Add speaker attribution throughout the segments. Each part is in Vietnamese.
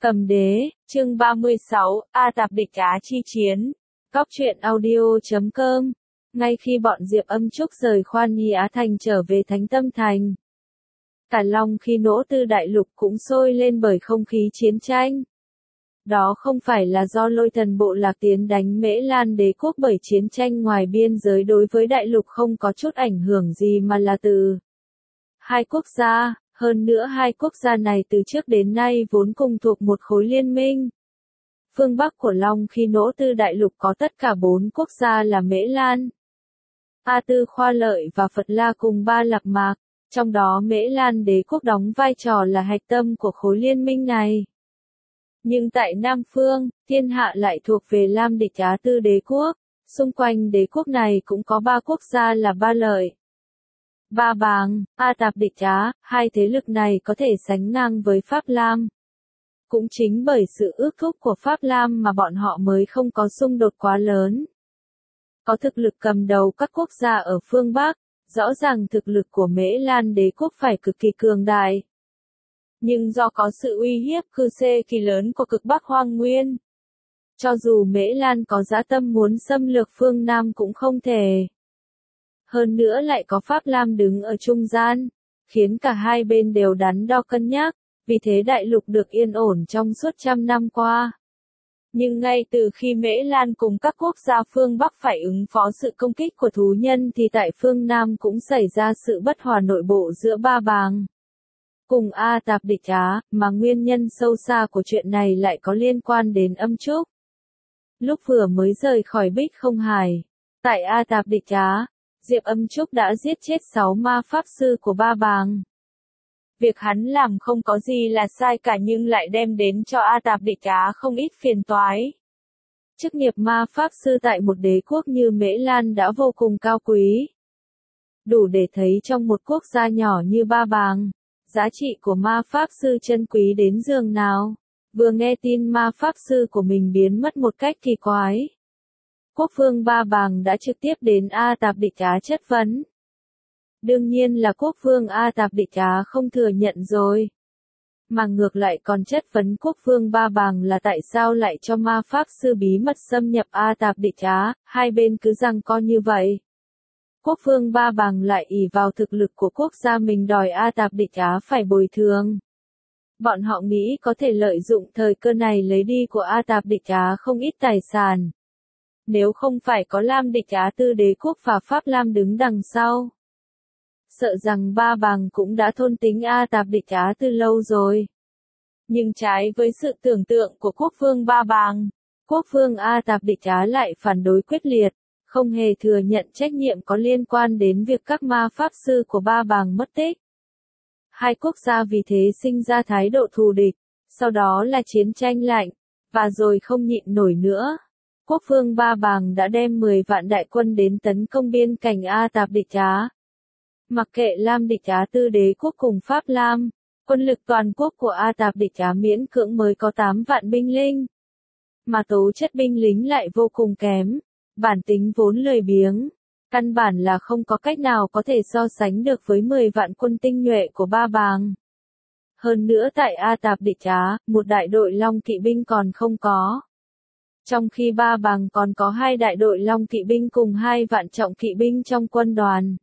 Speaker 1: Cầm đế, chương 36, A Tạp địch Á chi chiến. Góc truyện audio.com. Ngay khi bọn Diệp Âm Trúc rời Khoan Nhi Á Thành trở về Thánh Tâm Thành, cả Long Khi Nỗ Tư đại lục cũng sôi lên bởi không khí chiến tranh. Đó không phải là do Lôi Thần bộ lạc tiến đánh Mễ Lan đế quốc, bởi chiến tranh ngoài biên giới đối với đại lục không có chút ảnh hưởng gì, mà là từ hai quốc gia. Hơn nữa hai quốc gia này từ trước đến nay vốn cùng thuộc một khối liên minh. Phương Bắc của Long Khi Nỗ Tư đại lục có tất cả 4 quốc gia là Mễ Lan, A Tư Khoa Lợi và Phật La cùng Ba Lạc Mạc, trong đó Mễ Lan đế quốc đóng vai trò là hạch tâm của khối liên minh này. Nhưng tại Nam Phương, thiên hạ lại thuộc về Lam địch Á Tư đế quốc, xung quanh đế quốc này cũng có 3 quốc gia là Ba Lợi, Ba Bàng, A Tạp địch Á. Hai thế lực này có thể sánh ngang với Pháp Lam. Cũng chính bởi sự ước thúc của Pháp Lam mà bọn họ mới không có xung đột quá lớn. Có thực lực cầm đầu các quốc gia ở phương Bắc, rõ ràng thực lực của Mễ Lan đế quốc phải cực kỳ cường đại. Nhưng do có sự uy hiếp cư xê kỳ lớn của cực Bắc Hoang Nguyên, cho dù Mễ Lan có dã tâm muốn xâm lược phương Nam cũng không thể. Hơn nữa lại có Pháp Lam đứng ở trung gian, khiến cả hai bên đều đắn đo cân nhắc, vì thế đại lục được yên ổn trong suốt trăm năm qua. Nhưng ngay từ khi Mễ Lan cùng các quốc gia phương Bắc phải ứng phó sự công kích của thú nhân, thì tại phương Nam cũng xảy ra sự bất hòa nội bộ giữa Ba Bàng cùng A Tạp địch Á, mà nguyên nhân sâu xa của chuyện này lại có liên quan đến Âm Trúc. Lúc vừa mới rời khỏi Bích Không Hải, tại A Tạp địch Á, Diệp Âm Trúc đã giết chết 6 ma pháp sư của Ba Bàng. Việc hắn làm không có gì là sai cả, nhưng lại đem đến cho A Tạp địch Á không ít phiền toái. Chức nghiệp ma pháp sư tại một đế quốc như Mễ Lan đã vô cùng cao quý. Đủ để thấy trong một quốc gia nhỏ như Ba Bàng, giá trị của ma pháp sư chân quý đến giường nào. Vừa nghe tin ma pháp sư của mình biến mất một cách kỳ quái, quốc vương Ba Bàng đã trực tiếp đến A Tạp địch Á chất vấn. Đương nhiên là quốc vương A Tạp địch Á không thừa nhận rồi, mà ngược lại còn chất vấn quốc vương Ba Bàng là tại sao lại cho ma pháp sư bí mật xâm nhập A Tạp địch Á. Hai bên cứ giằng co như vậy. Quốc vương Ba Bàng lại ỷ vào thực lực của quốc gia mình đòi A Tạp địch Á phải bồi thường. Bọn họ nghĩ có thể lợi dụng thời cơ này lấy đi của A Tạp địch Á không ít tài sản. Nếu không phải có Lam địch Á Tư đế quốc và Pháp Lam đứng đằng sau, sợ rằng Ba Bàng cũng đã thôn tính A Tạp địch Á từ lâu rồi. Nhưng trái với sự tưởng tượng của quốc vương Ba Bàng, quốc vương A Tạp địch Á lại phản đối quyết liệt, không hề thừa nhận trách nhiệm có liên quan đến việc các ma pháp sư của Ba Bàng mất tích. Hai quốc gia vì thế sinh ra thái độ thù địch, sau đó là chiến tranh lạnh, và rồi không nhịn nổi nữa. Quốc vương Ba Bàng đã đem 10 vạn đại quân đến tấn công biên cảnh A Tạp địch Á. Mặc kệ Lam địch Á Tư đế quốc cùng Pháp Lam, quân lực toàn quốc của A Tạp địch Á miễn cưỡng mới có 8 vạn binh lính. Mà tố chất binh lính lại vô cùng kém, bản tính vốn lười biếng, căn bản là không có cách nào có thể so sánh được với 10 vạn quân tinh nhuệ của Ba Bàng. Hơn nữa tại A Tạp địch Á, một đại đội Long kỵ binh còn không có. Trong khi Ba Bàng còn có 2 đại đội Long kỵ binh cùng 2 vạn trọng kỵ binh trong quân đoàn.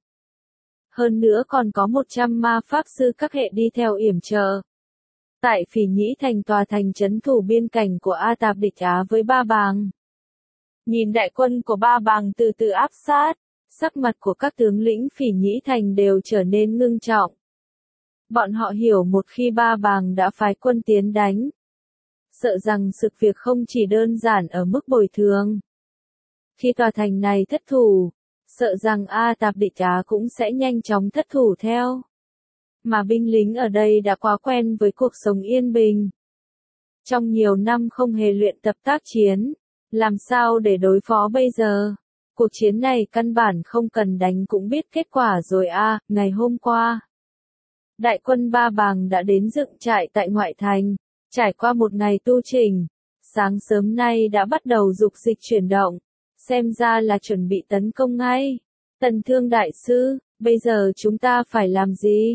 Speaker 1: Hơn nữa còn có 100 ma pháp sư các hệ đi theo yểm trợ. Tại Phỉ Nhĩ Thành, tòa thành trấn thủ biên cảnh của A Tạp địch Á với Ba Bàng. Nhìn đại quân của Ba Bàng từ từ áp sát, sắc mặt của các tướng lĩnh Phỉ Nhĩ Thành đều trở nên ngưng trọng. Bọn họ hiểu một khi Ba Bàng đã phái quân tiến đánh, sợ rằng sự việc không chỉ đơn giản ở mức bồi thường. Khi tòa thành này thất thủ, sợ rằng A Tạp địch Á cũng sẽ nhanh chóng thất thủ theo. Mà binh lính ở đây đã quá quen với cuộc sống yên bình. Trong nhiều năm không hề luyện tập tác chiến, làm sao để đối phó bây giờ? Cuộc chiến này căn bản không cần đánh cũng biết kết quả rồi a. Ngày hôm qua, đại quân Ba Bàng đã đến dựng trại tại ngoại thành, trải qua một ngày tu chỉnh, sáng sớm nay đã bắt đầu dục dịch chuyển động, xem ra là chuẩn bị tấn công ngay. Tần Thương đại sư, bây giờ chúng ta phải làm gì?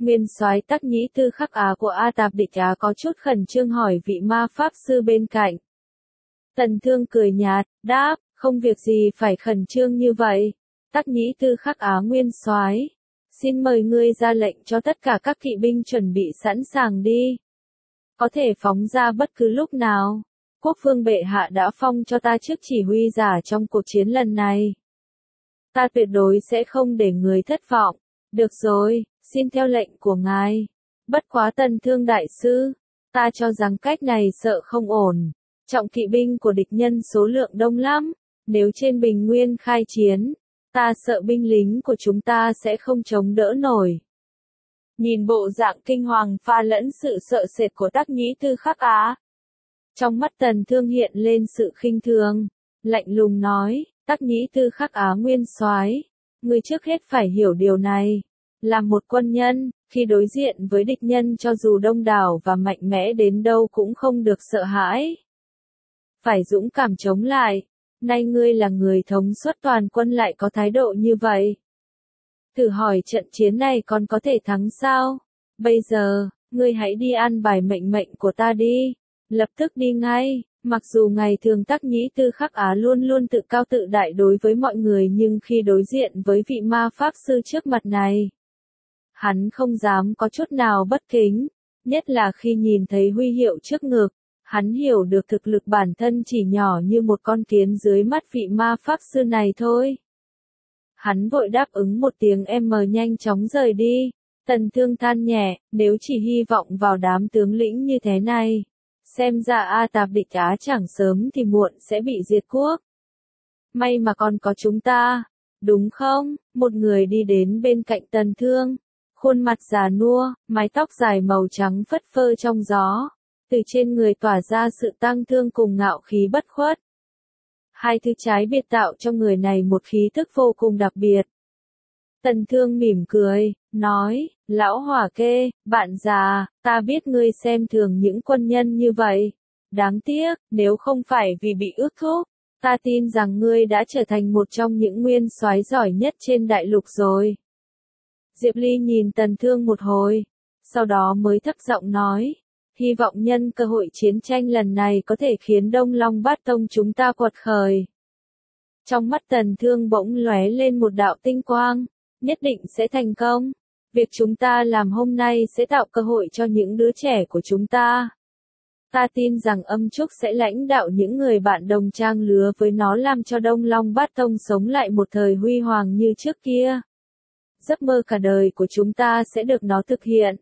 Speaker 1: Nguyên soái Tắc Nhĩ Tư Khắc Á của A Tạp Địch Á có chút khẩn trương hỏi vị ma pháp sư bên cạnh. Tần Thương cười nhạt, đáp, không việc gì phải khẩn trương như vậy. Tắc Nhĩ Tư Khắc Á nguyên soái, xin mời ngươi ra lệnh cho tất cả các kỵ binh chuẩn bị sẵn sàng đi. Có thể phóng ra bất cứ lúc nào. Quốc vương bệ hạ đã phong cho ta chức chỉ huy giả trong cuộc chiến lần này. Ta tuyệt đối sẽ không để người thất vọng. Được rồi, xin theo lệnh của ngài. Bất quá Tần Thương đại sư, ta cho rằng cách này sợ không ổn. Trọng kỵ binh của địch nhân số lượng đông lắm. Nếu trên bình nguyên khai chiến, ta sợ binh lính của chúng ta sẽ không chống đỡ nổi. Nhìn bộ dạng kinh hoàng pha lẫn sự sợ sệt của Tắc Nhĩ Tư Khắc Á. Trong mắt Tần Thương hiện lên sự khinh thường, lạnh lùng nói, Tắc Nhĩ Tư Khắc Á nguyên soái, ngươi trước hết phải hiểu điều này. Là một quân nhân, khi đối diện với địch nhân cho dù đông đảo và mạnh mẽ đến đâu cũng không được sợ hãi. Phải dũng cảm chống lại. Nay ngươi là người thống suất toàn quân lại có thái độ như vậy. Thử hỏi trận chiến này còn có thể thắng sao? Bây giờ, ngươi hãy đi an bài mệnh mệnh của ta đi. Lập tức đi ngay. Mặc dù ngày thường Tắc Nhĩ Tư Khắc Á luôn luôn tự cao tự đại đối với mọi người nhưng khi đối diện với vị ma pháp sư trước mặt này, hắn không dám có chút nào bất kính, nhất là khi nhìn thấy huy hiệu trước ngực. Hắn hiểu được thực lực bản thân chỉ nhỏ như một con kiến dưới mắt vị ma pháp sư này thôi. Hắn vội đáp ứng một tiếng nhanh chóng rời đi. Tần Thương than nhẹ, nếu chỉ hy vọng vào đám tướng lĩnh như thế này, xem ra A Tạp Địch Á chẳng sớm thì muộn sẽ bị diệt quốc. May mà còn có chúng ta, đúng không? Một người đi đến bên cạnh Tần Thương, khuôn mặt già nua, mái tóc dài màu trắng phất phơ trong gió. Từ trên người tỏa ra sự tang thương cùng ngạo khí bất khuất. Hai thứ trái biệt tạo cho người này một khí thức vô cùng đặc biệt. Tần Thương mỉm cười, nói, lão hỏa kê, bạn già, ta biết ngươi xem thường những quân nhân như vậy. Đáng tiếc, nếu không phải vì bị ước thúc, ta tin rằng ngươi đã trở thành một trong những nguyên soái giỏi nhất trên đại lục rồi. Diệp Ly nhìn Tần Thương một hồi, sau đó mới thấp giọng nói. Hy vọng nhân cơ hội chiến tranh lần này có thể khiến Đông Long Bát Tông chúng ta quật khởi. Trong mắt Tần Thương bỗng lóe lên một đạo tinh quang, nhất định sẽ thành công. Việc chúng ta làm hôm nay sẽ tạo cơ hội cho những đứa trẻ của chúng ta. Ta tin rằng Âm Trúc sẽ lãnh đạo những người bạn đồng trang lứa với nó làm cho Đông Long Bát Tông sống lại một thời huy hoàng như trước kia. Giấc mơ cả đời của chúng ta sẽ được nó thực hiện.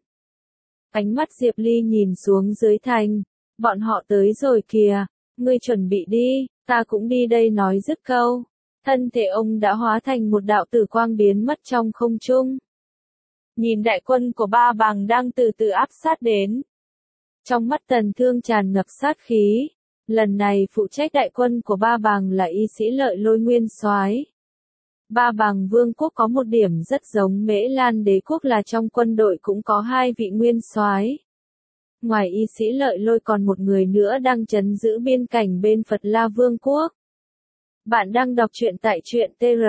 Speaker 1: Ánh mắt Diệp Ly nhìn xuống dưới thành, bọn họ tới rồi kìa, ngươi chuẩn bị đi, ta cũng đi đây nói dứt câu. Thân thể ông đã hóa thành một đạo tử quang biến mất trong không trung. Nhìn đại quân của Ba Bàng đang từ từ áp sát đến. Trong mắt Tần Thương tràn ngập sát khí, lần này phụ trách đại quân của Ba Bàng là y sĩ Lợi Lôi nguyên soái. Ba Bàng Vương quốc có một điểm rất giống Mễ Lan Đế quốc là trong quân đội cũng có hai vị nguyên soái. Ngoài y sĩ Lợi Lôi còn một người nữa đang trấn giữ biên cảnh bên Phật La Vương quốc. Bạn đang đọc truyện tại truyện tr.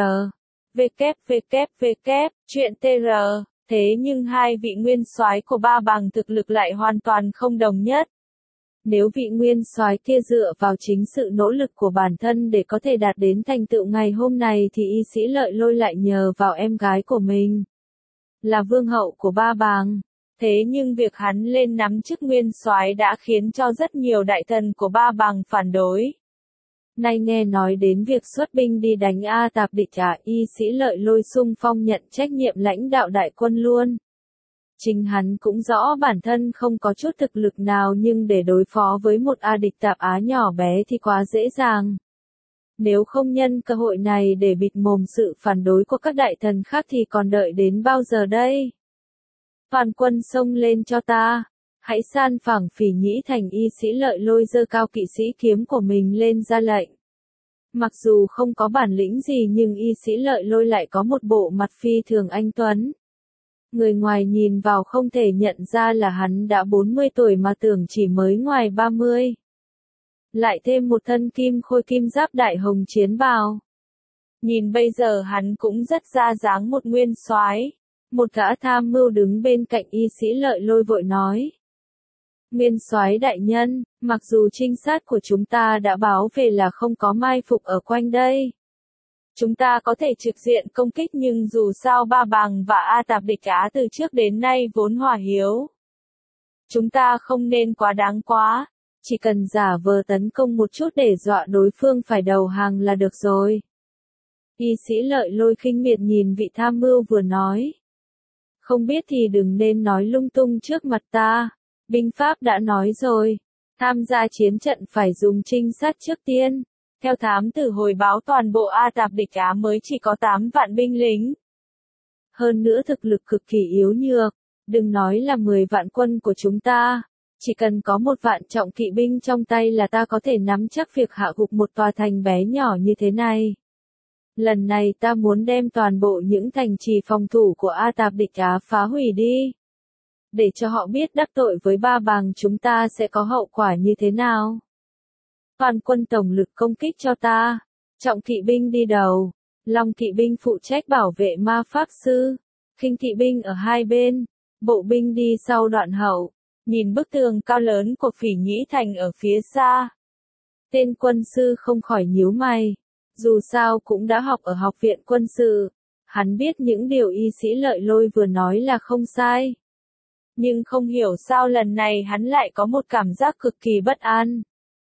Speaker 1: Truyện tr. Thế nhưng hai vị nguyên soái của Ba Bàng thực lực lại hoàn toàn không đồng nhất. Nếu vị nguyên soái kia dựa vào chính sự nỗ lực của bản thân để có thể đạt đến thành tựu ngày hôm nay thì y sĩ Lợi Lôi lại nhờ vào em gái của mình, là vương hậu của Ba Bàng. Thế nhưng việc hắn lên nắm chức nguyên soái đã khiến cho rất nhiều đại thần của Ba Bàng phản đối. Nay nghe nói đến việc xuất binh đi đánh A Tạp Địch Á, y sĩ Lợi Lôi xung phong nhận trách nhiệm lãnh đạo đại quân luôn. Chính hắn cũng rõ bản thân không có chút thực lực nào nhưng để đối phó với một A Địch Tạp Á nhỏ bé thì quá dễ dàng. Nếu không nhân cơ hội này để bịt mồm sự phản đối của các đại thần khác thì còn đợi đến bao giờ đây? Toàn quân xông lên cho ta, hãy san phẳng Phỉ Nhĩ thành. Y sĩ Lợi Lôi giơ cao kỵ sĩ kiếm của mình lên ra lệnh. Mặc dù không có bản lĩnh gì nhưng y sĩ Lợi Lôi lại có một bộ mặt phi thường anh tuấn. Người ngoài nhìn vào không thể nhận ra là hắn đã 40 tuổi mà tưởng chỉ mới ngoài 30. Lại thêm một thân kim khôi kim giáp đại hồng chiến bào. Nhìn bây giờ hắn cũng rất ra dáng một nguyên soái. Một gã tham mưu đứng bên cạnh y sĩ Lợi Lôi vội nói. Nguyên soái đại nhân, mặc dù trinh sát của chúng ta đã báo về là không có mai phục ở quanh đây. Chúng ta có thể trực diện công kích nhưng dù sao Ba Bàng và A Tạp địch Á từ trước đến nay vốn hòa hiếu. Chúng ta không nên quá đáng quá, chỉ cần giả vờ tấn công một chút để dọa đối phương phải đầu hàng là được rồi. Y sĩ Lợi Lôi khinh miệt nhìn vị tham mưu vừa nói. Không biết thì đừng nên nói lung tung trước mặt ta, binh pháp đã nói rồi, tham gia chiến trận phải dùng trinh sát trước tiên. Theo thám tử hồi báo toàn bộ A Tạp địch Á mới chỉ có 8 vạn binh lính. Hơn nữa thực lực cực kỳ yếu nhược, đừng nói là 10 vạn quân của chúng ta, chỉ cần có 1 vạn trọng kỵ binh trong tay là ta có thể nắm chắc việc hạ gục một tòa thành bé nhỏ như thế này. Lần này ta muốn đem toàn bộ những thành trì phòng thủ của A Tạp địch Á phá hủy đi. Để cho họ biết đắc tội với Ba Bàng chúng ta sẽ có hậu quả như thế nào. Toàn quân tổng lực công kích cho ta, trọng kỵ binh đi đầu, long kỵ binh phụ trách bảo vệ ma pháp sư, khinh kỵ binh ở hai bên, bộ binh đi sau đoạn hậu, nhìn bức tường cao lớn của Phỉ Nhĩ Thành ở phía xa. Tên quân sư không khỏi nhíu mày, dù sao cũng đã học ở học viện quân sự, hắn biết những điều y sĩ Lợi Lôi vừa nói là không sai. Nhưng không hiểu sao lần này hắn lại có một cảm giác cực kỳ bất an.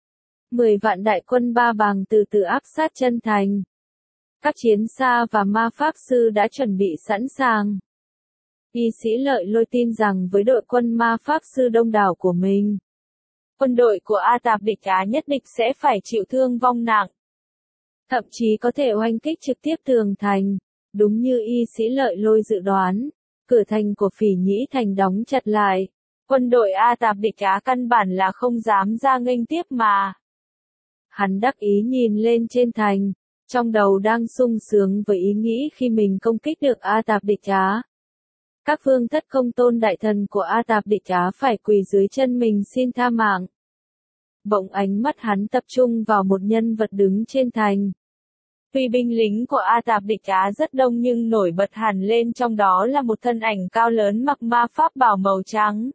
Speaker 1: 10 vạn đại quân Ba Bàng từ từ áp sát chân thành. Các chiến xa và ma pháp sư đã chuẩn bị sẵn sàng. Y sĩ Lợi Lôi tin rằng với đội quân ma pháp sư đông đảo của mình, quân đội của A Tạp địch Á nhất định sẽ phải chịu thương vong nặng. Thậm chí có thể oanh kích trực tiếp tường thành, đúng như y sĩ Lợi Lôi dự đoán. Cửa thành của Phỉ Nhĩ Thành đóng chặt lại, quân đội A Tạp địch Á căn bản là không dám ra nghênh tiếp mà. Hắn đắc ý nhìn lên trên thành, trong đầu đang sung sướng với ý nghĩ khi mình công kích được A Tạp địch Á. Các vương thất công tôn đại thần của A Tạp địch Á phải quỳ dưới chân mình xin tha mạng. Bỗng ánh mắt hắn tập trung vào một nhân vật đứng trên thành. Tuy binh lính của A Tạp địch Á rất đông nhưng nổi bật hẳn lên trong đó là một thân ảnh cao lớn mặc ma pháp bào màu trắng.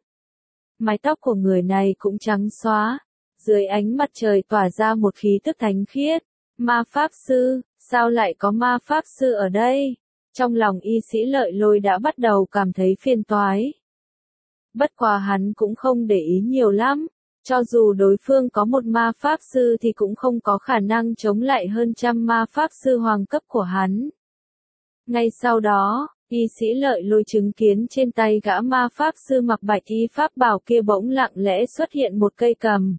Speaker 1: Mái tóc của người này cũng trắng xóa, dưới ánh mặt trời tỏa ra một khí tức thánh khiết. Ma pháp sư, sao lại có ma pháp sư ở đây? Trong lòng y sĩ Lợi Lôi đã bắt đầu cảm thấy phiền toái. Bất quá hắn cũng không để ý nhiều lắm. Cho dù đối phương có một ma pháp sư thì cũng không có khả năng chống lại hơn trăm ma pháp sư hoàng cấp của hắn. Ngay sau đó, y sĩ Lợi Lôi chứng kiến trên tay gã ma pháp sư mặc bạch y pháp bào kia bỗng lặng lẽ xuất hiện một cây cầm.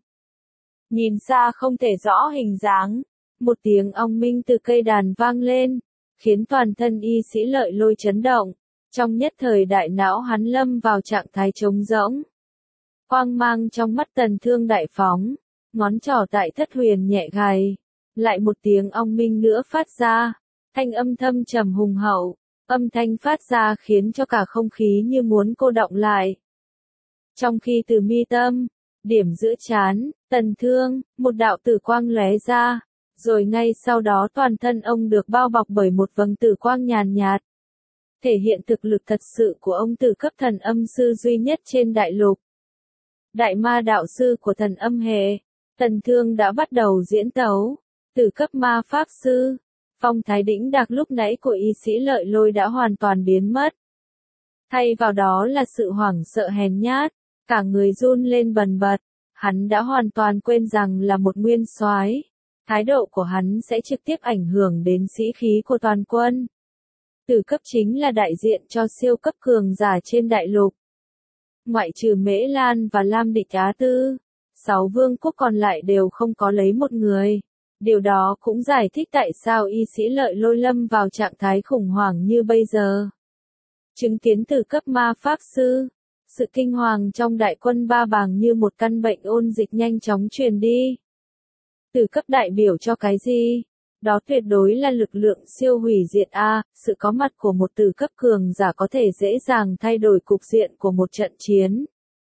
Speaker 1: Nhìn xa không thể rõ hình dáng, một tiếng ong minh từ cây đàn vang lên, khiến toàn thân y sĩ Lợi Lôi chấn động. Trong nhất thời đại não hắn lâm vào trạng thái trống rỗng. Quang mang trong mắt Tần Thương đại phóng, ngón trỏ tại thất huyền nhẹ gầy, lại một tiếng ong minh nữa phát ra, thanh âm thâm trầm hùng hậu, âm thanh phát ra khiến cho cả không khí như muốn cô đọng lại. Trong khi từ mi tâm, điểm giữa trán, Tần Thương, một đạo tử quang lóe ra, rồi ngay sau đó toàn thân ông được bao bọc bởi một vầng tử quang nhàn nhạt. Thể hiện thực lực thật sự của ông từ cấp thần âm sư duy nhất trên đại lục. Đại ma đạo sư của thần âm hệ, Tần Thương đã bắt đầu diễn tấu, từ cấp ma pháp sư, phong thái đĩnh đạc lúc nãy của y sĩ Lợi Lôi đã hoàn toàn biến mất. Thay vào đó là sự hoảng sợ hèn nhát, cả người run lên bần bật, hắn đã hoàn toàn quên rằng là một nguyên soái, thái độ của hắn sẽ trực tiếp ảnh hưởng đến sĩ khí của toàn quân. Từ cấp chính là đại diện cho siêu cấp cường giả trên đại lục. Ngoại trừ Mễ Lan và Lam Địch Á Tư, 6 vương quốc còn lại đều không có lấy một người. Điều đó cũng giải thích tại sao y sĩ Lợi Lôi lâm vào trạng thái khủng hoảng như bây giờ. Chứng kiến từ cấp ma pháp sư, sự kinh hoàng trong đại quân Ba Bàng như một căn bệnh ôn dịch nhanh chóng truyền đi. Từ cấp đại biểu cho cái gì? Đó tuyệt đối là lực lượng siêu hủy diệt A, sự có mặt của một từ cấp cường giả có thể dễ dàng thay đổi cục diện của một trận chiến.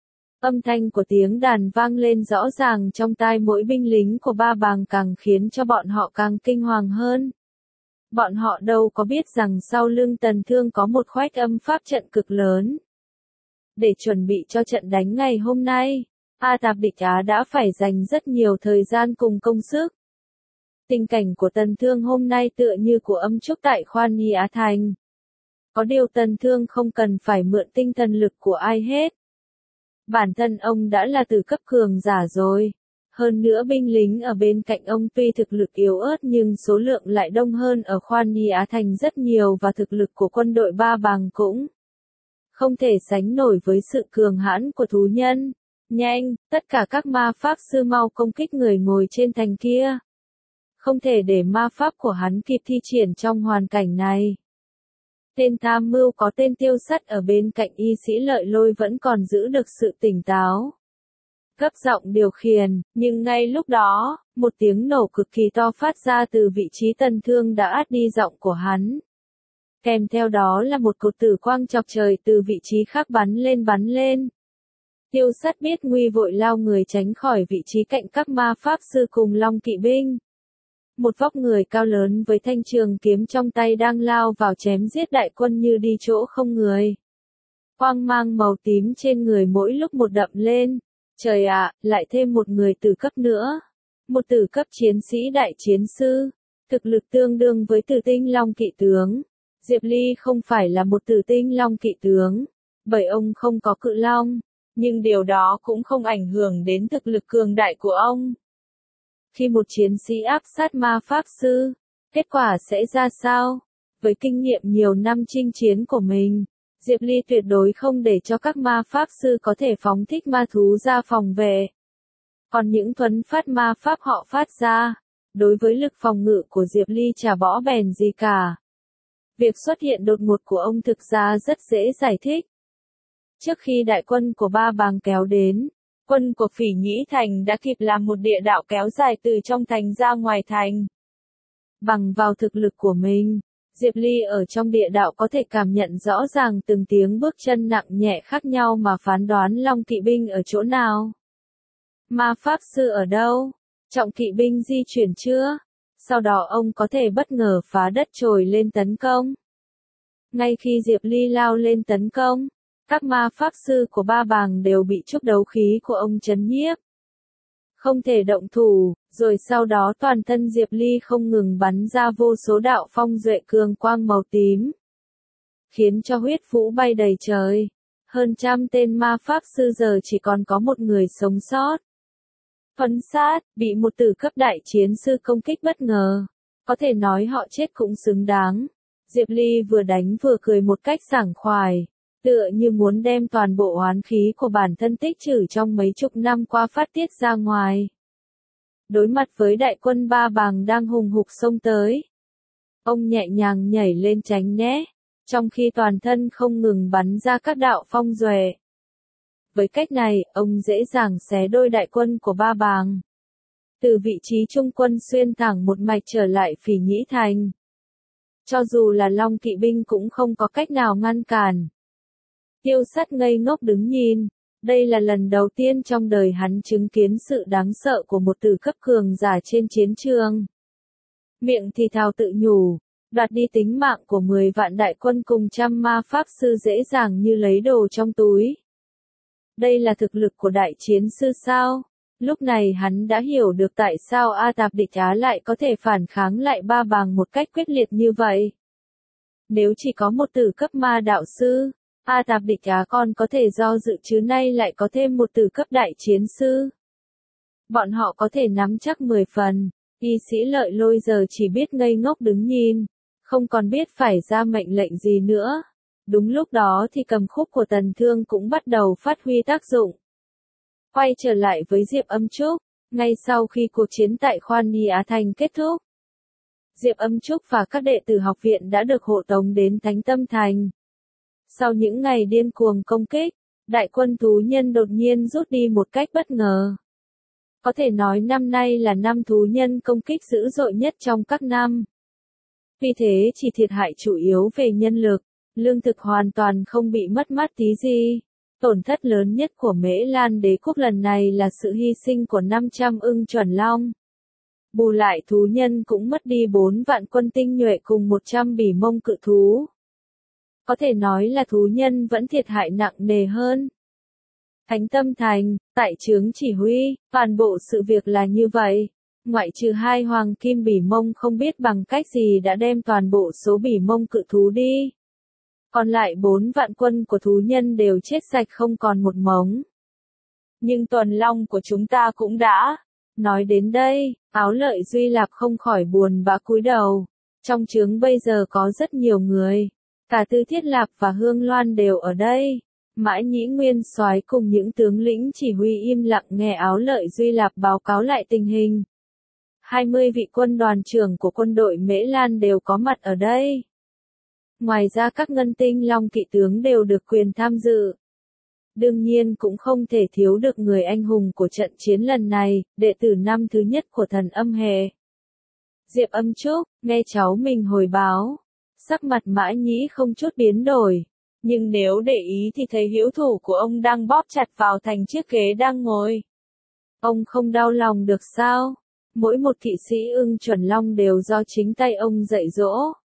Speaker 1: Âm thanh của tiếng đàn vang lên rõ ràng trong tai mỗi binh lính của Ba Bàng càng khiến cho bọn họ càng kinh hoàng hơn. Bọn họ đâu có biết rằng sau lưng Tần Thương có một khoách âm pháp trận cực lớn. Để chuẩn bị cho trận đánh ngày hôm nay, A Tạp Địch Á đã phải dành rất nhiều thời gian cùng công sức. Tình cảnh của Tần Thương hôm nay tựa như của Âm Trúc tại Khoan Nhi Á Thành. Có điều Tần Thương không cần phải mượn tinh thần lực của ai hết. Bản thân ông đã là tử cấp cường giả rồi. Hơn nữa binh lính ở bên cạnh ông tuy thực lực yếu ớt nhưng số lượng lại đông hơn ở Khoan Nhi Á Thành rất nhiều và thực lực của quân đội Ba Bàng cũng không thể sánh nổi với sự cường hãn của thú nhân. Nhanh, tất cả các ma pháp sư mau công kích người ngồi trên thành kia. Không thể để ma pháp của hắn kịp thi triển trong hoàn cảnh này. Tên tham mưu có tên Tiêu Sắt ở bên cạnh y sĩ Lợi Lôi vẫn còn giữ được sự tỉnh táo. Cấp giọng điều khiển, nhưng ngay lúc đó, một tiếng nổ cực kỳ to phát ra từ vị trí Tần Thương đã át đi giọng của hắn. Kèm theo đó là một cột tử quang chọc trời từ vị trí khác bắn lên. Tiêu Sắt biết nguy vội lao người tránh khỏi vị trí cạnh các ma pháp sư cùng Long kỵ binh. Một vóc người cao lớn với thanh trường kiếm trong tay đang lao vào chém giết đại quân như đi chỗ không người. Quang mang màu tím trên người mỗi lúc một đậm lên. Trời ạ, lại thêm một người tử cấp nữa. Một tử cấp chiến sĩ đại chiến sư. Thực lực tương đương với tử tinh Long kỵ tướng. Diệp Ly không phải là một tử tinh Long kỵ tướng. Bởi ông không có cự long. Nhưng điều đó cũng không ảnh hưởng đến thực lực cường đại của ông. Khi một chiến sĩ áp sát ma pháp sư, kết quả sẽ ra sao? Với kinh nghiệm nhiều năm chinh chiến của mình, Diệp Ly tuyệt đối không để cho các ma pháp sư có thể phóng thích ma thú ra phòng vệ. Còn những thuấn phát ma pháp họ phát ra, đối với lực phòng ngự của Diệp Ly chả bỏ bèn gì cả. Việc xuất hiện đột ngột của ông thực ra rất dễ giải thích. Trước khi đại quân của Ba Bàng kéo đến, quân của Phỉ Nhĩ Thành đã kịp làm một địa đạo kéo dài từ trong thành ra ngoài thành. Bằng vào thực lực của mình, Diệp Ly ở trong địa đạo có thể cảm nhận rõ ràng từng tiếng bước chân nặng nhẹ khác nhau mà phán đoán Long kỵ binh ở chỗ nào. Ma pháp sư ở đâu? Trọng kỵ binh di chuyển chưa? Sau đó ông có thể bất ngờ phá đất trồi lên tấn công. Ngay khi Diệp Ly lao lên tấn công, các ma pháp sư của Ba Bàng đều bị chút đấu khí của ông chấn nhiếp. Không thể động thủ, rồi sau đó toàn thân Diệp Ly không ngừng bắn ra vô số đạo phong duệ cường quang màu tím. Khiến cho huyết vũ bay đầy trời. Hơn trăm tên ma pháp sư giờ chỉ còn có một người sống sót. Phấn sát, bị một tử cấp đại chiến sư công kích bất ngờ. Có thể nói họ chết cũng xứng đáng. Diệp Ly vừa đánh vừa cười một cách sảng khoái. Tựa như muốn đem toàn bộ oán khí của bản thân tích trữ trong mấy chục năm qua phát tiết ra ngoài. Đối mặt với đại quân Ba Bàng đang hùng hục xông tới. Ông nhẹ nhàng nhảy lên tránh né, trong khi toàn thân không ngừng bắn ra các đạo phong duệ. Với cách này, ông dễ dàng xé đôi đại quân của Ba Bàng. Từ vị trí trung quân xuyên thẳng một mạch trở lại Phỉ Nhĩ Thành. Cho dù là Long kỵ binh cũng không có cách nào ngăn cản. Tiêu Sắt ngây ngốc đứng nhìn, đây là lần đầu tiên trong đời hắn chứng kiến sự đáng sợ của một tử cấp cường giả trên chiến trường. Miệng thì thào tự nhủ, đoạt đi tính mạng của 10 vạn đại quân cùng trăm ma pháp sư dễ dàng như lấy đồ trong túi. Đây là thực lực của đại chiến sư sao? Lúc này hắn đã hiểu được tại sao A Tạp Địch Á lại có thể phản kháng lại Ba Bàng một cách quyết liệt như vậy. Nếu chỉ có một tử cấp ma đạo sư, A Tạp Địch Á còn có thể do dự chứ nay lại có thêm một tử cấp đại chiến sư. Bọn họ có thể nắm chắc 10 phần, y sĩ Lợi Lôi giờ chỉ biết ngây ngốc đứng nhìn, không còn biết phải ra mệnh lệnh gì nữa. Đúng lúc đó thì cầm khúc của Tần Thương cũng bắt đầu phát huy tác dụng. Quay trở lại với Diệp Âm Trúc, ngay sau khi cuộc chiến tại Khoan Nhi Á Thành kết thúc. Diệp Âm Trúc và các đệ tử học viện đã được hộ tống đến Thánh Tâm Thành. Sau những ngày điên cuồng công kích, đại quân thú nhân đột nhiên rút đi một cách bất ngờ. Có thể nói năm nay là năm thú nhân công kích dữ dội nhất trong các năm. Vì thế chỉ thiệt hại chủ yếu về nhân lực, lương thực hoàn toàn không bị mất mát tí gì. Tổn thất lớn nhất của Mễ Lan đế quốc lần này là sự hy sinh của 500 ưng chuẩn long. Bù lại thú nhân cũng mất đi 4 vạn quân tinh nhuệ cùng 100 bỉ mông cự thú. Có thể nói là thú nhân vẫn thiệt hại nặng nề hơn. Thánh Tâm Thành, tại trướng chỉ huy, toàn bộ sự việc là như vậy. Ngoại trừ 2 hoàng kim bỉ mông không biết bằng cách gì đã đem toàn bộ số bỉ mông cự thú đi. Còn lại 4 vạn quân của thú nhân đều chết sạch không còn một mống. Nhưng tuần long của chúng ta cũng đã. Nói đến đây, Áo Lợi Duy Lạp không khỏi buồn bã cúi đầu. Trong trướng bây giờ có rất nhiều người. Cả Tư Thiết Lạp và Hương Loan đều ở đây. Mãi Nhĩ Nguyên Soái cùng những tướng lĩnh chỉ huy im lặng nghe Áo Lợi Duy Lạp báo cáo lại tình hình. 20 vị quân đoàn trưởng của quân đội Mễ Lan đều có mặt ở đây. Ngoài ra các ngân tinh long kỵ tướng đều được quyền tham dự. Đương nhiên cũng không thể thiếu được người anh hùng của trận chiến lần này, đệ tử năm thứ nhất của thần âm hệ. Diệp Âm Trúc, nghe cháu mình hồi báo. Sắc mặt Mã Nhĩ không chút biến đổi. Nhưng nếu để ý thì thấy hữu thủ của ông đang bóp chặt vào thành chiếc ghế đang ngồi. Ông không đau lòng được sao? Mỗi một kỵ sĩ ưng chuẩn long đều do chính tay ông dạy dỗ.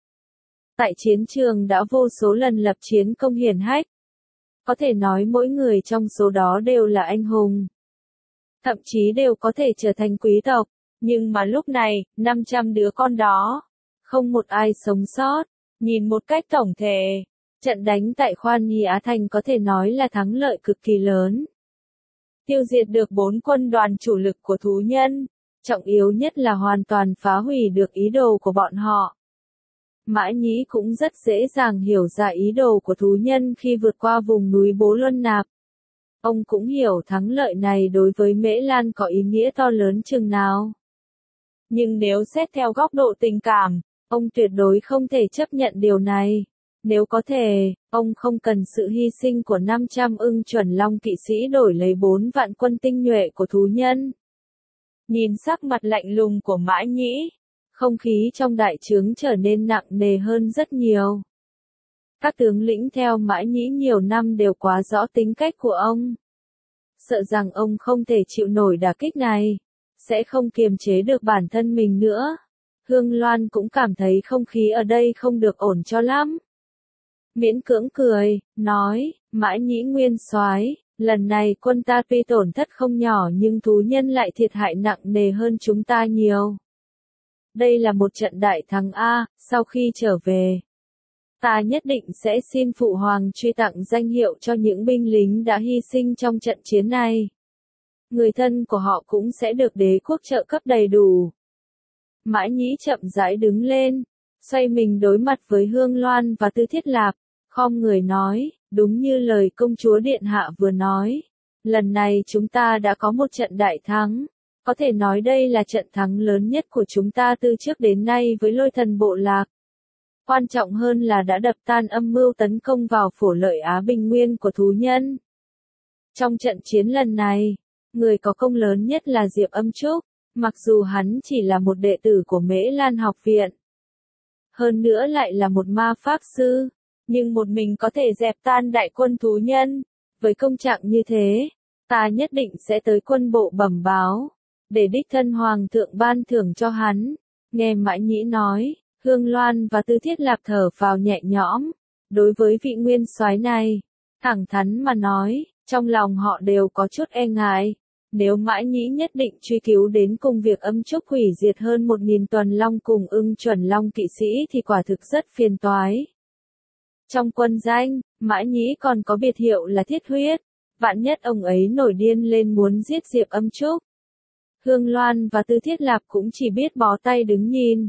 Speaker 1: Tại chiến trường đã vô số lần lập chiến công hiển hách. Có thể nói mỗi người trong số đó đều là anh hùng. Thậm chí đều có thể trở thành quý tộc. Nhưng mà lúc này, 500 đứa con đó, không một ai sống sót. Nhìn một cách tổng thể, trận đánh tại Khoan Nhi Á Thành có thể nói là thắng lợi cực kỳ lớn. Tiêu diệt được 4 quân đoàn chủ lực của thú nhân. Trọng yếu nhất là hoàn toàn phá hủy được ý đồ của bọn họ. Mã Nhĩ cũng rất dễ dàng hiểu ra ý đồ của thú nhân khi vượt qua vùng núi Bố Luân Nạp. Ông cũng hiểu thắng lợi này đối với Mễ Lan có ý nghĩa to lớn chừng nào. Nhưng nếu xét theo góc độ tình cảm, ông tuyệt đối không thể chấp nhận điều này. Nếu có thể, ông không cần sự hy sinh của 500 ưng chuẩn long kỵ sĩ đổi lấy 4 vạn quân tinh nhuệ của thú nhân. Nhìn sắc mặt lạnh lùng của Mã Nhĩ, không khí trong đại trướng trở nên nặng nề hơn rất nhiều. Các tướng lĩnh theo Mã Nhĩ nhiều năm đều quá rõ tính cách của ông. Sợ rằng ông không thể chịu nổi đả kích này, sẽ không kiềm chế được bản thân mình nữa. Hương Loan cũng cảm thấy không khí ở đây không được ổn cho lắm. Miễn cưỡng cười, nói, Mã Nhĩ Nguyên Soái, lần này quân ta tuy tổn thất không nhỏ nhưng thú nhân lại thiệt hại nặng nề hơn chúng ta nhiều. Đây là một trận đại thắng A, sau khi trở về. Ta nhất định sẽ xin Phụ Hoàng truy tặng danh hiệu cho những binh lính đã hy sinh trong trận chiến này. Người thân của họ cũng sẽ được đế quốc trợ cấp đầy đủ. Mã Nhĩ chậm rãi đứng lên, xoay mình đối mặt với Hương Loan và Tư Thiết Lạp, khom người nói, đúng như lời công chúa Điện Hạ vừa nói. Lần này chúng ta đã có một trận đại thắng. Có thể nói đây là trận thắng lớn nhất của chúng ta từ trước đến nay với Lôi Thần bộ lạc. Quan trọng hơn là đã đập tan âm mưu tấn công vào Phổ Lợi Á Bình Nguyên của thú nhân. Trong trận chiến lần này, người có công lớn nhất là Diệp Âm Trúc, mặc dù hắn chỉ là một đệ tử của Mễ Lan học viện. Hơn nữa lại là một ma pháp sư, nhưng một mình có thể dẹp tan đại quân thú nhân. Với công trạng như thế, ta nhất định sẽ tới quân bộ bẩm báo, để đích thân Hoàng thượng ban thưởng cho hắn. Nghe Mã Nhĩ nói, Hương Loan và Tư Thiết Lạp thở phào nhẹ nhõm. Đối với vị nguyên soái này, thẳng thắn mà nói, trong lòng họ đều có chút e ngại. Nếu Mã Nhĩ nhất định truy cứu đến cùng việc Âm Trúc hủy diệt hơn 1.000 tuần long cùng ưng chuẩn long kỵ sĩ thì quả thực rất phiền toái. Trong quân danh, Mã Nhĩ còn có biệt hiệu là Thiết Huyết. Vạn nhất ông ấy nổi điên lên muốn giết Diệp Âm Trúc. Hương Loan và Tư Thiết Lạp cũng chỉ biết bó tay đứng nhìn.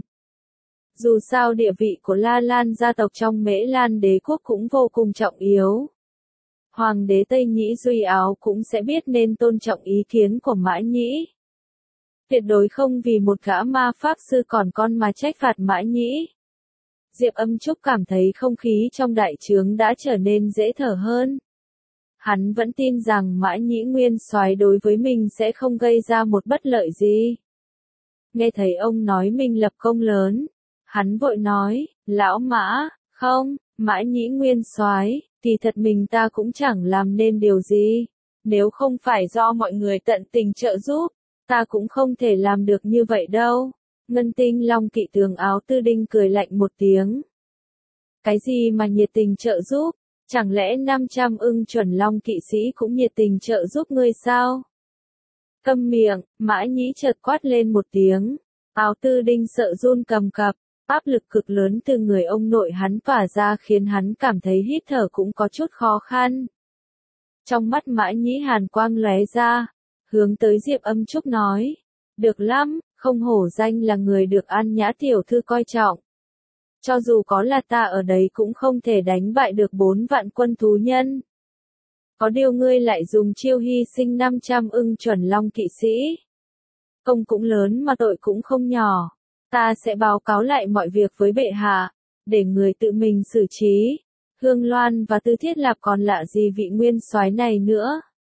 Speaker 1: Dù sao địa vị của La Lan gia tộc trong Mễ Lan đế quốc cũng vô cùng trọng yếu. Hoàng đế Tây Nhĩ Duy Áo cũng sẽ biết nên tôn trọng ý kiến của Mã Nhĩ. Tuyệt đối không vì một gã ma pháp sư còn con mà trách phạt Mã Nhĩ. Diệp Âm Trúc cảm thấy không khí trong đại trướng đã trở nên dễ thở hơn. Hắn vẫn tin rằng Mã Nhĩ nguyên soái đối với mình sẽ không gây ra một bất lợi gì. Nghe thấy ông nói mình lập công lớn, hắn vội nói, lão Mã, không, Mã Nhĩ nguyên soái, thì thật mình ta cũng chẳng làm nên điều gì. Nếu không phải do mọi người tận tình trợ giúp, Ta cũng không thể làm được như vậy đâu. Ngân Tinh Long Kỵ tướng Áo Tư Đinh cười lạnh một tiếng. Cái gì mà nhiệt tình trợ giúp? Chẳng lẽ 500 ưng chuẩn Long Kỵ sĩ cũng nhiệt tình trợ giúp ngươi sao? Câm miệng, Mã Nhĩ chợt quát lên một tiếng. Áo Tư Đinh sợ run cầm cập, áp lực cực lớn từ người ông nội hắn tỏa ra khiến hắn cảm thấy hít thở cũng có chút khó khăn. Trong mắt Mã Nhĩ hàn quang lóe ra, hướng tới Diệp Âm Trúc nói. Được lắm, không hổ danh là người được An Nhã tiểu thư coi trọng. Cho dù có là ta ở đấy cũng không thể đánh bại được 4 vạn quân thú nhân. Có điều ngươi lại dùng chiêu hy sinh 500 ưng chuẩn Long Kỵ sĩ. Công cũng lớn mà tội cũng không nhỏ. Ta sẽ báo cáo lại mọi việc với bệ hạ, để người tự mình xử trí. Hương Loan và Tư Thiết Lạp còn lạ gì vị nguyên soái này nữa.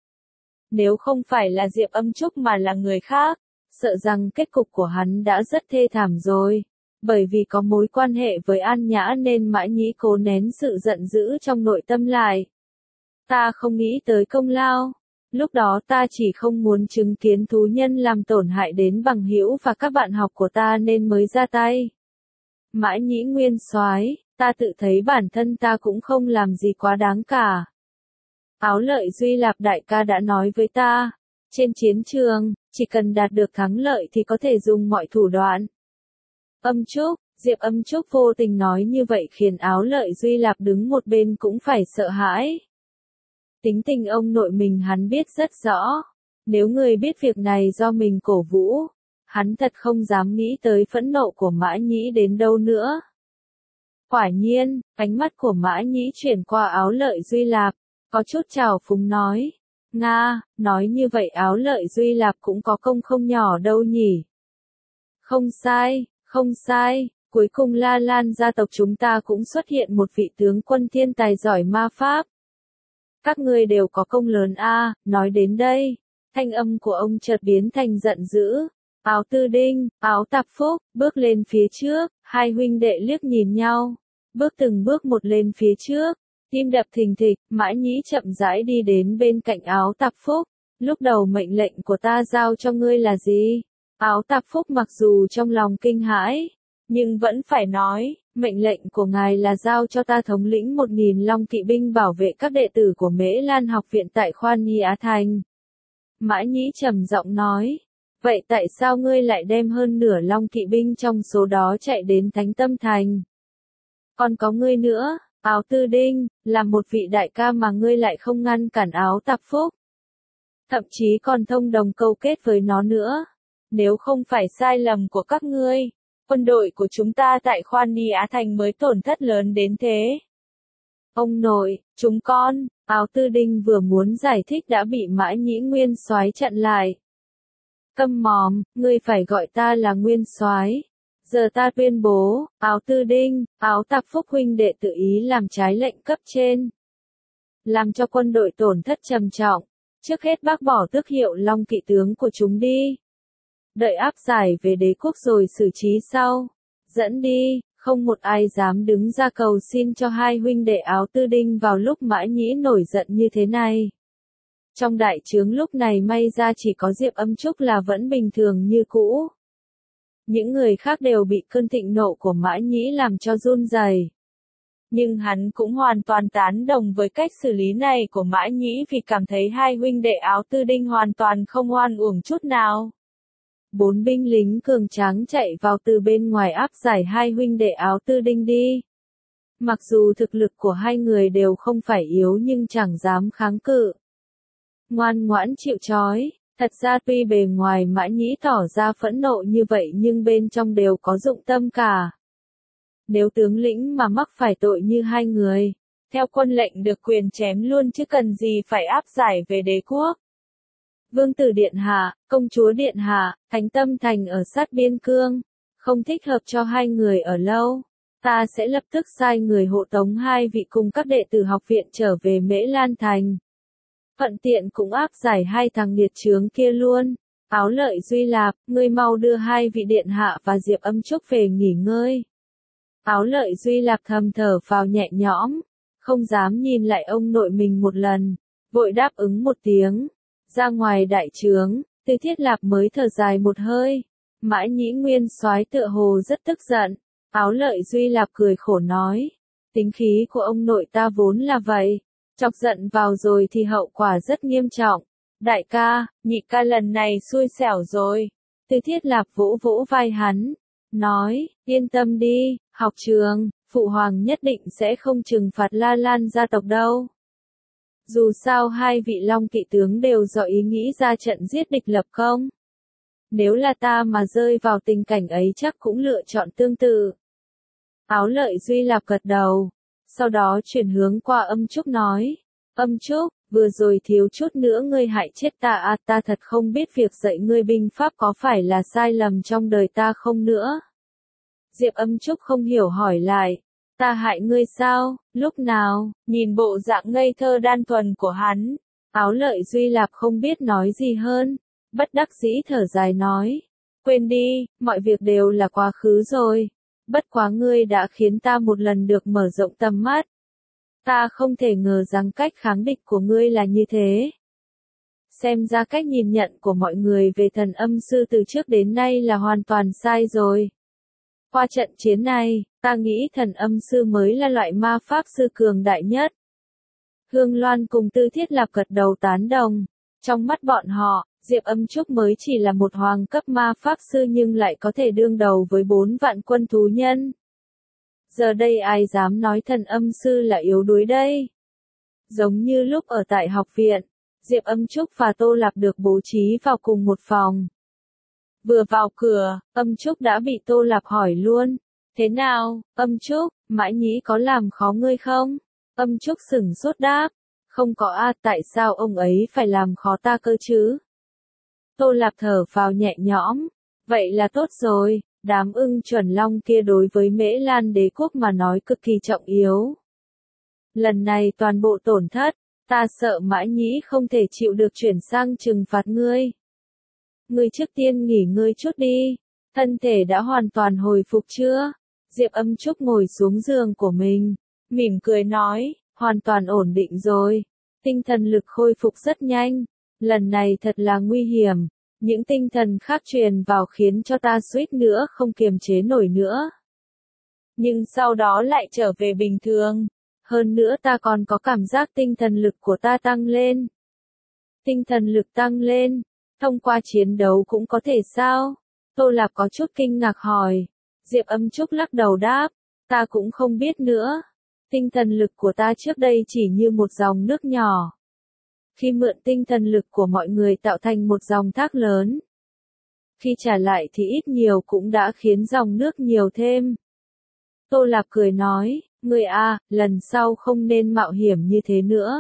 Speaker 1: Nếu không phải là Diệp Âm Trúc mà là người khác, sợ rằng kết cục của hắn đã rất thê thảm rồi. Bởi vì có mối quan hệ với An Nhã nên Mã Nhĩ cố nén sự giận dữ trong nội tâm lại. Ta không nghĩ tới công lao. Lúc đó ta chỉ không muốn chứng kiến thú nhân làm tổn hại đến bằng hữu và các bạn học của ta nên mới ra tay. Mã Nhĩ nguyên soái, ta tự thấy bản thân ta cũng không làm gì quá đáng cả. Áo Lợi Duy Lạp đại ca đã nói với ta, trên chiến trường, chỉ cần đạt được thắng lợi thì có thể dùng mọi thủ đoạn. Âm Trúc, Diệp Âm Trúc vô tình nói như vậy khiến Áo Lợi Duy Lạp đứng một bên cũng phải sợ hãi. Tính tình ông nội mình hắn biết rất rõ. Nếu người biết việc này do mình cổ vũ, hắn thật không dám nghĩ tới phẫn nộ của Mã Nhĩ đến đâu nữa. Quả nhiên, ánh mắt của Mã Nhĩ chuyển qua Áo Lợi Duy Lạp, có chút trào phúng nói. Nga, nói như vậy Áo Lợi Duy Lạp cũng có công không nhỏ đâu nhỉ. Không sai, không sai, cuối cùng La Lan gia tộc chúng ta cũng xuất hiện một vị tướng quân thiên tài giỏi ma pháp. Các ngươi đều có công lớn a. Nói đến đây, thanh âm của ông chợt biến thành giận dữ. Áo Tư Đinh, Áo Tạp Phúc, bước lên phía trước, hai huynh đệ liếc nhìn nhau, bước từng bước một lên phía trước, tim đập thình thịch, Mã Nhĩ chậm rãi đi đến bên cạnh Áo Tạp Phúc. Lúc đầu mệnh lệnh của ta giao cho ngươi là gì? Áo Tạp Phúc mặc dù trong lòng kinh hãi, nhưng vẫn phải nói, mệnh lệnh của ngài là giao cho ta thống lĩnh 1000 Long Kỵ binh bảo vệ các đệ tử của Mễ Lan học viện tại Khoan Nhi Á Thành. Mã Nhĩ trầm giọng nói, vậy tại sao ngươi lại đem hơn nửa Long Kỵ binh trong số đó chạy đến Thánh Tâm Thành? Còn có ngươi nữa, Áo Tư Đinh, là một vị đại ca mà ngươi lại không ngăn cản Áo Tạp Phúc. Thậm chí còn thông đồng câu kết với nó nữa. Nếu không phải sai lầm của các ngươi, quân đội của chúng ta tại Khoan Ni Á Thành mới tổn thất lớn đến thế. Ông nội, chúng con, Áo Tư Đinh vừa muốn giải thích đã bị Mã Nhĩ nguyên soái chặn lại. Câm mồm, ngươi phải gọi ta là nguyên soái. Giờ ta tuyên bố, Áo Tư Đinh, Áo Tạp Phúc huynh đệ tự ý làm trái lệnh cấp trên. Làm cho quân đội tổn thất trầm trọng. Trước hết bác bỏ tước hiệu Long Kỵ tướng của chúng đi. Đợi áp giải về đế quốc rồi xử trí sau. Dẫn đi, không một ai dám đứng ra cầu xin cho hai huynh đệ Áo Tư Đinh vào lúc Mã Nhĩ nổi giận như thế này. Trong đại trướng lúc này may ra chỉ có Diệp Âm Trúc là vẫn bình thường như cũ. Những người khác đều bị cơn thịnh nộ của Mã Nhĩ làm cho run rẩy. Nhưng hắn cũng hoàn toàn tán đồng với cách xử lý này của Mã Nhĩ vì cảm thấy hai huynh đệ Áo Tư Đinh hoàn toàn không oan uổng chút nào. 4 binh lính cường tráng chạy vào từ bên ngoài áp giải hai huynh đệ Áo Tư Đinh đi. Mặc dù thực lực của hai người đều không phải yếu nhưng chẳng dám kháng cự. Ngoan ngoãn chịu trói. Thật ra tuy bề ngoài Mã Nhĩ tỏ ra phẫn nộ như vậy nhưng bên trong đều có dụng tâm cả. Nếu tướng lĩnh mà mắc phải tội như hai người, theo quân lệnh được quyền chém luôn chứ cần gì phải áp giải về đế quốc. Vương tử điện hạ, công chúa điện hạ, Thánh Tâm Thành ở sát biên cương, không thích hợp cho hai người ở lâu. Ta sẽ lập tức sai người hộ tống hai vị cùng các đệ tử học viện trở về Mễ Lan Thành. Thuận tiện cũng áp giải hai thằng nghiệt chướng kia luôn. Áo Lợi Duy Lạp, ngươi mau đưa hai vị điện hạ và Diệp Âm Trúc về nghỉ ngơi. Áo Lợi Duy Lạp thầm thở phào nhẹ nhõm, không dám nhìn lại ông nội mình một lần, vội đáp ứng một tiếng. Ra ngoài đại trướng, Từ Thiết Lạp mới thở dài một hơi. Mã Nhĩ Nguyên soái tựa hồ rất tức giận. Áo Lợi Duy Lạp cười khổ nói. Tính khí của ông nội ta vốn là vậy. Chọc giận vào rồi thì hậu quả rất nghiêm trọng. Đại ca, nhị ca lần này xui xẻo rồi. Từ Thiết Lạp vỗ vỗ vai hắn. Nói, yên tâm đi, học trường, Phụ Hoàng nhất định sẽ không trừng phạt La Lan gia tộc đâu. Dù sao hai vị Long Kỵ tướng đều do ý nghĩ ra trận giết địch lập công. Nếu là ta mà rơi vào tình cảnh ấy chắc cũng lựa chọn tương tự. Áo Lợi Duy Lạp gật đầu. Sau đó chuyển hướng qua Âm Trúc nói. Âm Trúc, vừa rồi thiếu chút nữa ngươi hại chết ta à, ta thật không biết việc dạy ngươi binh pháp có phải là sai lầm trong đời ta không nữa. Diệp Âm Trúc không hiểu hỏi lại. Ta hại ngươi sao, lúc nào, nhìn bộ dạng ngây thơ đan thuần của hắn. Áo Lợi Duy Lạp không biết nói gì hơn. Bất đắc dĩ thở dài nói. Quên đi, mọi việc đều là quá khứ rồi. Bất quá ngươi đã khiến ta một lần được mở rộng tầm mắt. Ta không thể ngờ rằng cách kháng địch của ngươi là như thế. Xem ra cách nhìn nhận của mọi người về Thần Âm Sư từ trước đến nay là hoàn toàn sai rồi. Qua trận chiến này, ta nghĩ Thần Âm Sư mới là loại ma pháp sư cường đại nhất. Hương Loan cùng Tư Thiết Lạp gật đầu tán đồng. Trong mắt bọn họ, Diệp Âm Trúc mới chỉ là một hoàng cấp ma pháp sư nhưng lại có thể đương đầu với 4 vạn quân thú nhân. Giờ đây ai dám nói Thần Âm Sư là yếu đuối đây? Giống như lúc ở tại học viện, Diệp Âm Trúc và Tô Lạp được bố trí vào cùng một phòng. Vừa vào cửa, Âm Trúc đã bị Tô Lạp hỏi luôn. Thế nào, Âm Trúc, Mã Nhĩ có làm khó ngươi không? Âm Trúc sửng sốt đáp. Không có a, tại sao ông ấy phải làm khó ta cơ chứ? Tô Lạp thở phào nhẹ nhõm. Vậy là tốt rồi, đám ưng chuẩn long kia đối với Mễ Lan đế quốc mà nói cực kỳ trọng yếu. Lần này toàn bộ tổn thất, ta sợ Mã Nhĩ không thể chịu được chuyển sang trừng phạt ngươi. Ngươi trước tiên nghỉ ngơi chút đi, thân thể đã hoàn toàn hồi phục chưa? Diệp Âm Trúc ngồi xuống giường của mình, mỉm cười nói, hoàn toàn ổn định rồi. Tinh thần lực khôi phục rất nhanh, lần này thật là nguy hiểm. Những tinh thần khác truyền vào khiến cho ta suýt nữa không kiềm chế nổi nữa. Nhưng sau đó lại trở về bình thường. Hơn nữa ta còn có cảm giác tinh thần lực của ta tăng lên. Tinh thần lực tăng lên, thông qua chiến đấu cũng có thể sao? Tô Lạp có chút kinh ngạc hỏi. Diệp Âm Trúc lắc đầu đáp, ta cũng không biết nữa. Tinh thần lực của ta trước đây chỉ như một dòng nước nhỏ. Khi mượn tinh thần lực của mọi người tạo thành một dòng thác lớn. Khi trả lại thì ít nhiều cũng đã khiến dòng nước nhiều thêm. Tô Lạp cười nói, người a, lần sau không nên mạo hiểm như thế nữa.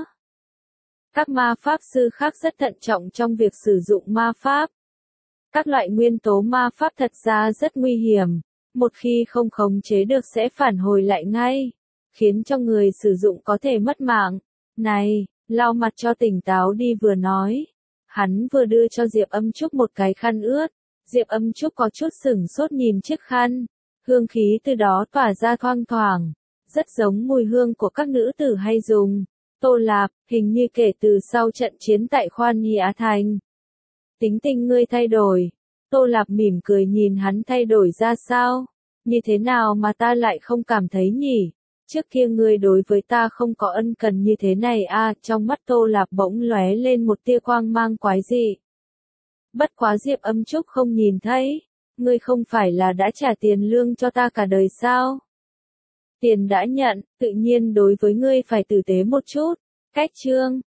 Speaker 1: Các ma pháp sư khác rất thận trọng trong việc sử dụng ma pháp. Các loại nguyên tố ma pháp thật ra rất nguy hiểm, một khi không khống chế được sẽ phản hồi lại ngay, khiến cho người sử dụng có thể mất mạng. Này, lau mặt cho tỉnh táo đi vừa nói. Hắn vừa đưa cho Diệp Âm Trúc một cái khăn ướt. Diệp Âm Trúc có chút sửng sốt nhìn chiếc khăn. Hương khí từ đó tỏa ra thoang thoảng. Rất giống mùi hương của các nữ tử hay dùng. Tô Lạp, hình như kể từ sau trận chiến tại Khoan Nhi Á Thành. Tính tình ngươi thay đổi. Tô Lạp mỉm cười nhìn hắn thay đổi ra sao? Như thế nào mà ta lại không cảm thấy nhỉ? Trước kia ngươi đối với ta không có ân cần như thế này à, trong mắt Tô Lạp bỗng lóe lên một tia quang mang quái dị. Bất quá Diệp Âm Trúc không nhìn thấy, ngươi không phải là đã trả tiền lương cho ta cả đời sao? Tiền đã nhận, tự nhiên đối với ngươi phải tử tế một chút. Cách chương